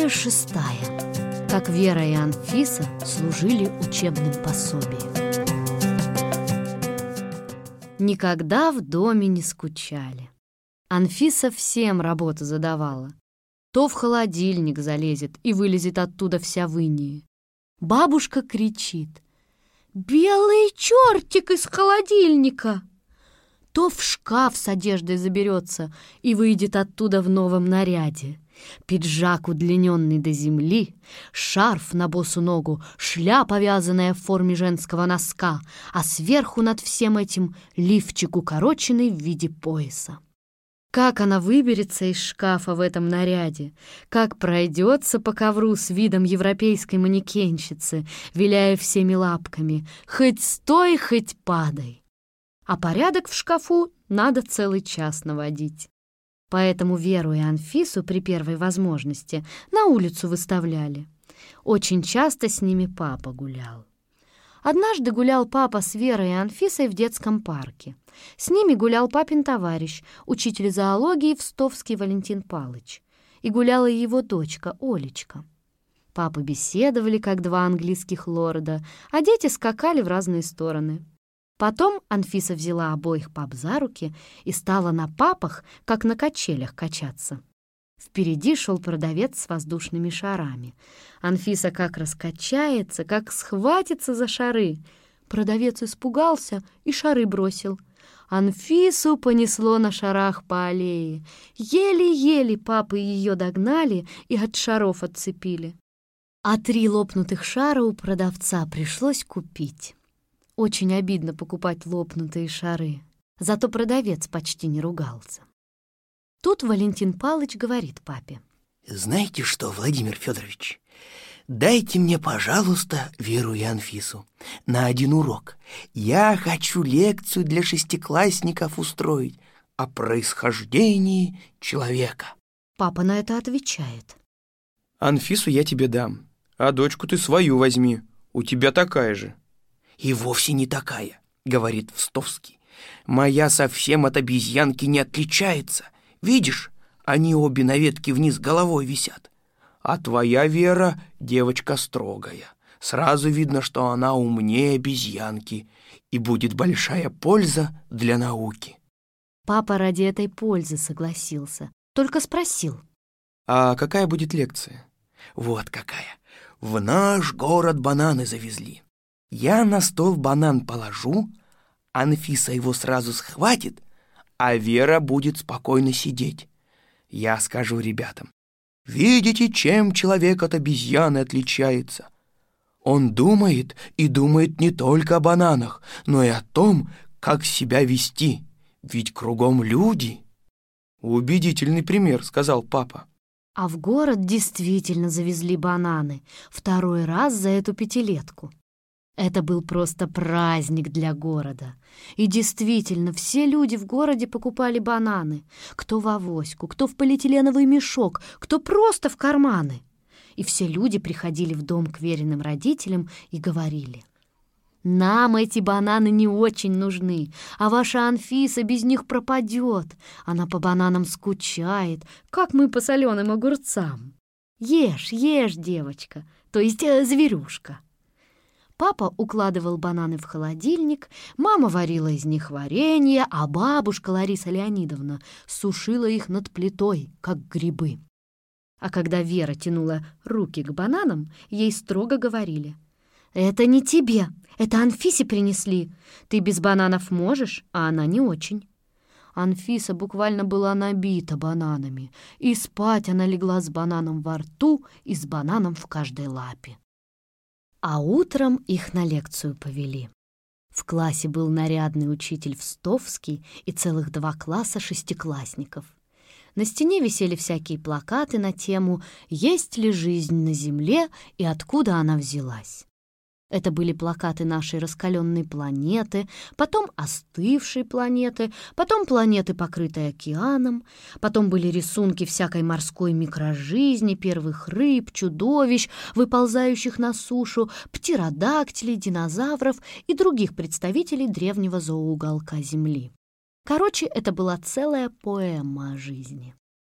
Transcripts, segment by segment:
История 6. Как Вера и Анфиса служили учебным пособием. Никогда в доме не скучали. Анфиса всем работу задавала. То в холодильник залезет и вылезет оттуда вся в инее. Бабушка кричит: «Белый чертик из холодильника!» То в шкаф с одеждой заберется и выйдет оттуда в новом наряде. Пиджак удлиненный до земли, шарф на босу ногу, шляпа, вязаная в форме женского носка, а сверху над всем этим лифчик укороченный в виде пояса. Как она выберется из шкафа в этом наряде, как пройдется по ковру с видом европейской манекенщицы, виляя всеми лапками, хоть стой, хоть падай. А порядок в шкафу надо целый час наводить. Поэтому Веру и Анфису при первой возможности на улицу выставляли. Очень часто с ними папа гулял. Однажды гулял папа с Верой и Анфисой в детском парке. С ними гулял папин товарищ, учитель зоологии Встовский Валентин Палыч. И гуляла его дочка Олечка. Папы беседовали, как два английских лорда, а дети скакали в разные стороны. Потом Анфиса взяла обоих пап за руки и стала на папах, как на качелях, качаться. Впереди шел продавец с воздушными шарами. Анфиса как раскачается, как схватится за шары. Продавец испугался и шары бросил. Анфису понесло на шарах по аллее. Еле-еле папы ее догнали и от шаров отцепили. А 3 лопнутых шара у продавца пришлось купить. Очень обидно покупать лопнутые шары. Зато продавец почти не ругался. Тут Валентин Палыч говорит папе: «Знаете что, Владимир Федорович, дайте мне, пожалуйста, Веру и Анфису на 1 урок. Я хочу лекцию для 6-классников устроить о происхождении человека». Папа на это отвечает: «Анфису я тебе дам, а дочку ты свою возьми, у тебя такая же». «И вовсе не такая», — говорит Встовский. «Моя совсем от обезьянки не отличается. Видишь, они обе на ветке вниз головой висят. А твоя Вера девочка строгая. Сразу видно, что она умнее обезьянки, и будет большая польза для науки». Папа ради этой пользы согласился, только спросил: «А какая будет лекция?» «Вот какая. В наш город бананы завезли. Я на стол банан положу, Анфиса его сразу схватит, а Вера будет спокойно сидеть. Я скажу ребятам: видите, чем человек от обезьяны отличается? Он думает, и думает не только о бананах, но и о том, как себя вести, ведь кругом люди». «Убедительный пример», — сказал папа. А в город действительно завезли бананы, 2-й раз за эту 5-летку. Это был просто праздник для города. И действительно, все люди в городе покупали бананы. Кто в авоську, кто в полиэтиленовый мешок, кто просто в карманы. И все люди приходили в дом к Вериным родителям и говорили: «Нам эти бананы не очень нужны, а ваша Анфиса без них пропадет. Она по бананам скучает, как мы по соленым огурцам. Ешь, ешь, девочка, то есть зверюшка». Папа укладывал бананы в холодильник, мама варила из них варенье, а бабушка Лариса Леонидовна сушила их над плитой, как грибы. А когда Вера тянула руки к бананам, ей строго говорили: «Это не тебе, это Анфисе принесли. Ты без бананов можешь, а она не очень». Анфиса буквально была набита бананами, и спать она легла с бананом во рту и с бананом в каждой лапе. А утром их на лекцию повели. В классе был нарядный учитель Встовский и целых 2 класса 6-классников. На стене висели всякие плакаты на тему «Есть ли жизнь на Земле и откуда она взялась?». Это были плакаты нашей раскаленной планеты, потом остывшей планеты, потом планеты, покрытой океаном, потом были рисунки всякой морской микрожизни, первых рыб, чудовищ, выползающих на сушу, птеродактилей, динозавров и других представителей древнего зооуголка Земли. Короче, это была целая поэма о жизни.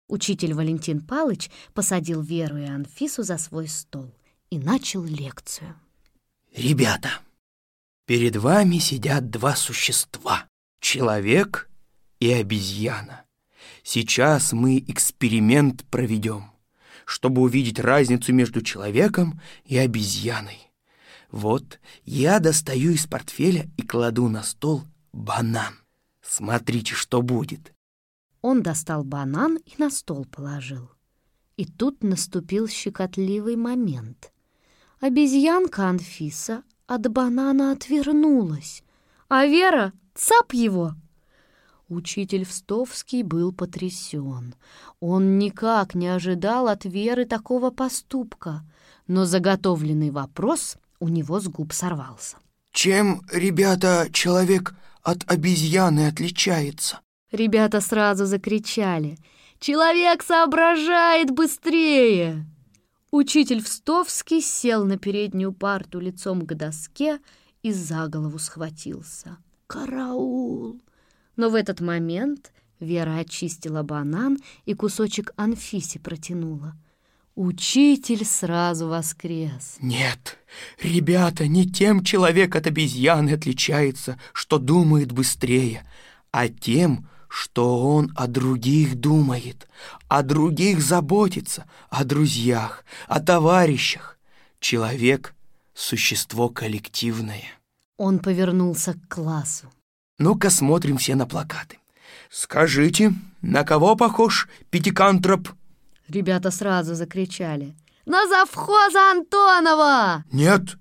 Учитель Валентин Палыч посадил Веру и Анфису за свой стол и начал лекцию. Ребята, перед вами сидят два существа — человек и обезьяна. Сейчас мы эксперимент проведем, чтобы увидеть разницу между человеком и обезьяной. Вот я достаю из портфеля и кладу на стол банан. Смотрите, что будет. Он достал банан и на стол положил. И тут наступил щекотливый момент. Обезьянка Анфиса от банана отвернулась, а Вера — цап его. Учитель Встовский был потрясен. Он никак не ожидал от Веры такого поступка, но заготовленный вопрос у него с губ сорвался. Чем, ребята, человек от обезьяны отличается? Ребята сразу закричали: «Человек соображает быстрее!» Учитель Встовский сел на переднюю парту лицом к доске и за голову схватился. «Караул!» Но в этот момент Вера очистила банан и кусочек Анфисе протянула. Учитель сразу воскрес. Нет, ребята, не тем человек от обезьяны отличается, что думает быстрее, а тем, что он о других думает, о других заботится, о друзьях, о товарищах. Человек — существо коллективное. Он повернулся к классу. Ну-ка смотрим все на плакаты. Скажите, на кого похож пятикантроп? Ребята сразу закричали: «На завхоза Антонова!» Нет,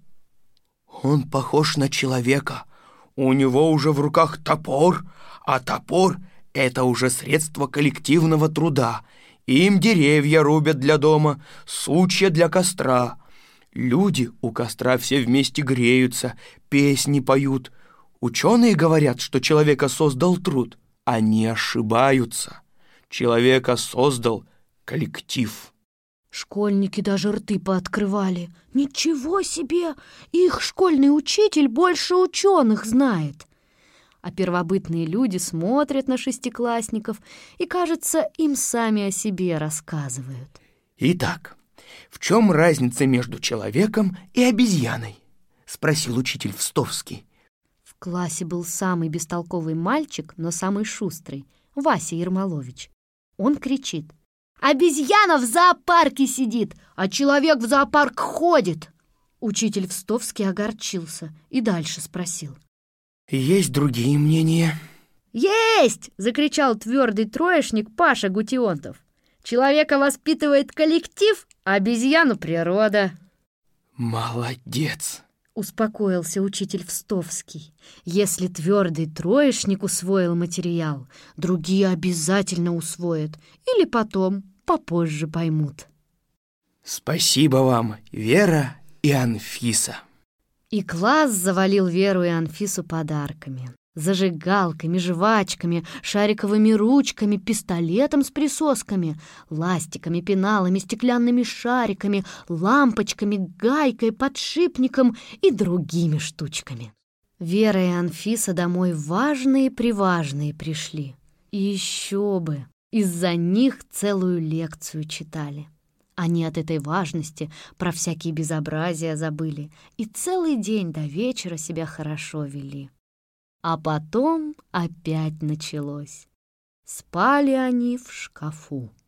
он похож на человека. У него уже в руках топор, а топор — это уже средство коллективного труда. Им деревья рубят для дома, сучья для костра. Люди у костра все вместе греются, песни поют. Ученые говорят, что человека создал труд. Они ошибаются. Человека создал коллектив. Школьники даже рты пооткрывали. Ничего себе! Их школьный учитель больше ученых знает. А первобытные люди смотрят на шестиклассников и, кажется, им сами о себе рассказывают. Итак, в чем разница между человеком и обезьяной? Спросил учитель Встовский. В классе был самый бестолковый мальчик, но самый шустрый — Вася Ермолович. Он кричит: «Обезьяна в зоопарке сидит, а человек в зоопарк ходит!» Учитель Встовский огорчился и дальше спросил: Есть другие мнения? «Есть!» — закричал твердый троечник Паша Гутионтов. «Человека воспитывает коллектив, а обезьяну — природа». Молодец! — успокоился учитель Встовский. «Если твердый троечник усвоил материал, другие обязательно усвоят или потом, попозже поймут». Спасибо вам, Вера и Анфиса. И класс завалил Веру и Анфису подарками. Зажигалками, жвачками, шариковыми ручками, пистолетом с присосками, ластиками, пеналами, стеклянными шариками, лампочками, гайкой, подшипником и другими штучками. Вера и Анфиса домой важные-приважные пришли. И еще бы, из-за них целую лекцию читали. Они от этой важности про всякие безобразия забыли и целый день до вечера себя хорошо вели. А потом опять началось. Спали они в шкафу.